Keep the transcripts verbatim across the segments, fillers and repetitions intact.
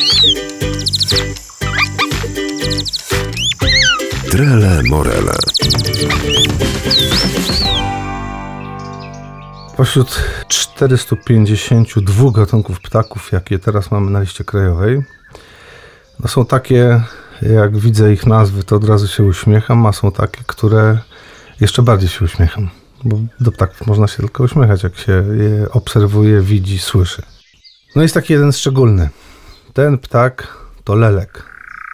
Trele Morele. Pośród czterystu pięćdziesięciu dwóch gatunków ptaków, jakie teraz mamy na liście krajowej, no są takie, jak widzę ich nazwy, to od razu się uśmiecham, a są takie, które jeszcze bardziej się uśmiecham. Bo do ptaków można się tylko uśmiechać, jak się je obserwuje, widzi, słyszy. No jest taki jeden szczególny. Ten ptak to lelek.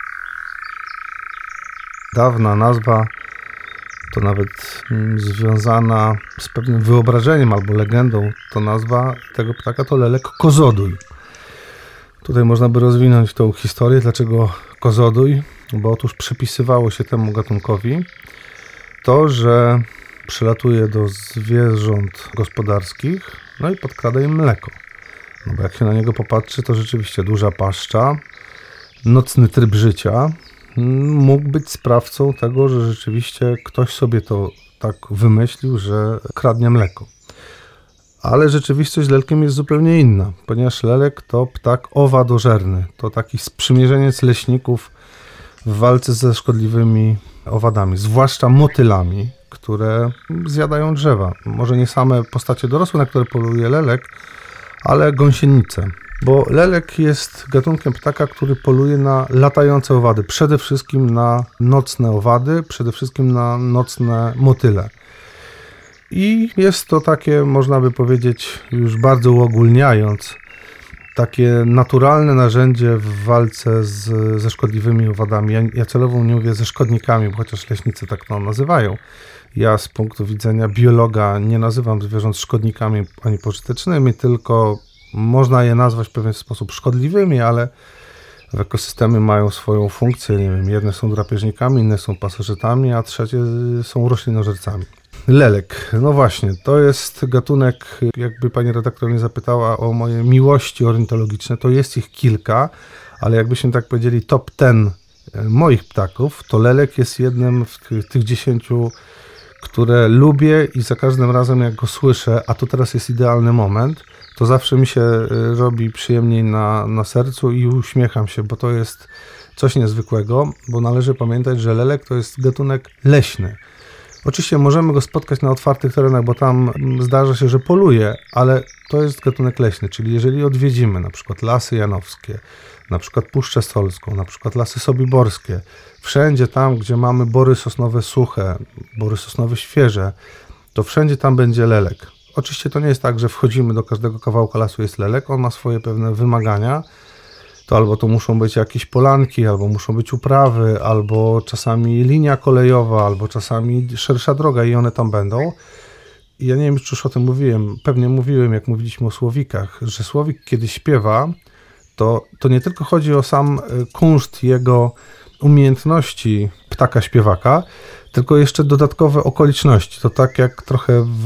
Dawna nazwa, to nawet związana z pewnym wyobrażeniem albo legendą, to nazwa tego ptaka to lelek kozodój. Tutaj można by rozwinąć tą historię, dlaczego kozodój, bo otóż przypisywało się temu gatunkowi to, że przylatuje do zwierząt gospodarskich, no i podkrada im mleko. No bo jak się na niego popatrzy, to rzeczywiście duża paszcza, nocny tryb życia mógł być sprawcą tego, że rzeczywiście ktoś sobie to tak wymyślił, że kradnie mleko. Ale rzeczywistość z lelkiem jest zupełnie inna, ponieważ lelek to ptak owadożerny. To taki sprzymierzeniec leśników w walce ze szkodliwymi owadami, zwłaszcza motylami, które zjadają drzewa. Może nie same postacie dorosłe, na które poluje lelek, ale gąsienice. Bo lelek jest gatunkiem ptaka, który poluje na latające owady. Przede wszystkim na nocne owady, przede wszystkim na nocne motyle. I jest to takie, można by powiedzieć, już bardzo uogólniając, takie naturalne narzędzie w walce z, ze szkodliwymi owadami. Ja, ja celowo nie mówię ze szkodnikami, bo chociaż leśnicy tak to nazywają. Ja z punktu widzenia biologa nie nazywam zwierząt szkodnikami ani pożytecznymi, tylko można je nazwać w pewien sposób szkodliwymi, ale w ekosystemie mają swoją funkcję. Nie wiem, jedne są drapieżnikami, inne są pasożytami, a trzecie są roślinożercami. Lelek, no właśnie, to jest gatunek, jakby pani redaktor mnie zapytała o moje miłości ornitologiczne, to jest ich kilka, ale jakbyśmy tak powiedzieli top ten moich ptaków, to lelek jest jednym z tych dziesięciu, które lubię i za każdym razem jak go słyszę, a tu teraz jest idealny moment, to zawsze mi się robi przyjemniej na, na sercu i uśmiecham się, bo to jest coś niezwykłego, bo należy pamiętać, że lelek to jest gatunek leśny. Oczywiście możemy go spotkać na otwartych terenach, bo tam zdarza się, że poluje, ale to jest gatunek leśny, czyli jeżeli odwiedzimy na przykład Lasy Janowskie, na przykład Puszczę Solską, na przykład Lasy Sobiborskie, wszędzie tam, gdzie mamy bory sosnowe suche, bory sosnowe świeże, to wszędzie tam będzie lelek. Oczywiście to nie jest tak, że wchodzimy do każdego kawałka lasu, jest lelek, on ma swoje pewne wymagania, to albo to muszą być jakieś polanki, albo muszą być uprawy, albo czasami linia kolejowa, albo czasami szersza droga i one tam będą. I ja nie wiem, czy już o tym mówiłem, pewnie mówiłem, jak mówiliśmy o słowikach, że słowik, kiedy śpiewa, to, to nie tylko chodzi o sam kunszt jego umiejętności ptaka śpiewaka, tylko jeszcze dodatkowe okoliczności. To tak jak trochę w,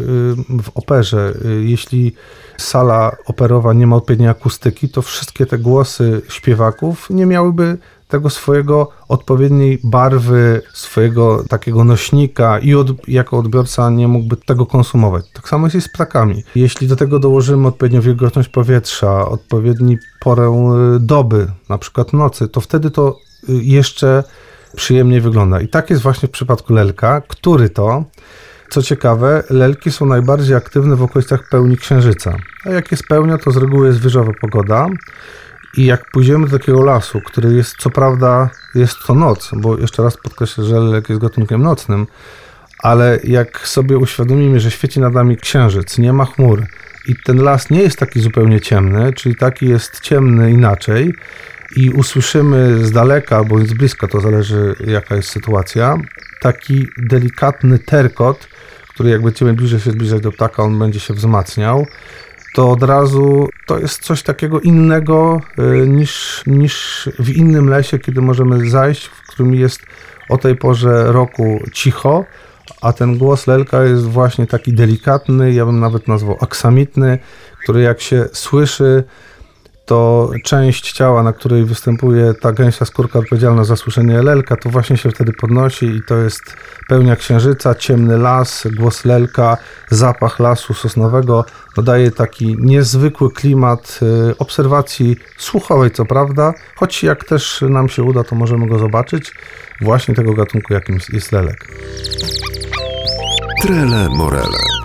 w operze. Jeśli sala operowa nie ma odpowiedniej akustyki, to wszystkie te głosy śpiewaków nie miałyby tego swojego odpowiedniej barwy, swojego takiego nośnika i od, jako odbiorca nie mógłby tego konsumować. Tak samo jest i z ptakami. Jeśli do tego dołożymy odpowiednią wilgotność powietrza, odpowiedni porę doby, na przykład nocy, to wtedy to jeszcze przyjemniej wygląda. I tak jest właśnie w przypadku lelka, który to, co ciekawe, lelki są najbardziej aktywne w okolicach pełni księżyca. A jak jest pełnia, to z reguły jest wyżowa pogoda. I jak pójdziemy do takiego lasu, który jest, co prawda, jest to noc, bo jeszcze raz podkreślę, że lelek jest gatunkiem nocnym, ale jak sobie uświadomimy, że świeci nad nami księżyc, nie ma chmur i ten las nie jest taki zupełnie ciemny, czyli taki jest ciemny inaczej, i usłyszymy z daleka, bądź z bliska, to zależy jaka jest sytuacja, taki delikatny terkot, który jak będziemy bliżej się zbliżać do ptaka, on będzie się wzmacniał, to od razu to jest coś takiego innego niż, niż w innym lesie, kiedy możemy zajść, w którym jest o tej porze roku cicho, a ten głos lelka jest właśnie taki delikatny, ja bym nawet nazwał aksamitny, który jak się słyszy, to część ciała, na której występuje ta gęsia skórka odpowiedzialna za słyszenie lelka, to właśnie się wtedy podnosi i to jest pełnia księżyca, ciemny las, głos lelka, zapach lasu sosnowego. Dodaje taki niezwykły klimat obserwacji słuchowej, co prawda, choć jak też nam się uda, to możemy go zobaczyć, właśnie tego gatunku, jakim jest lelek. Trele Morele.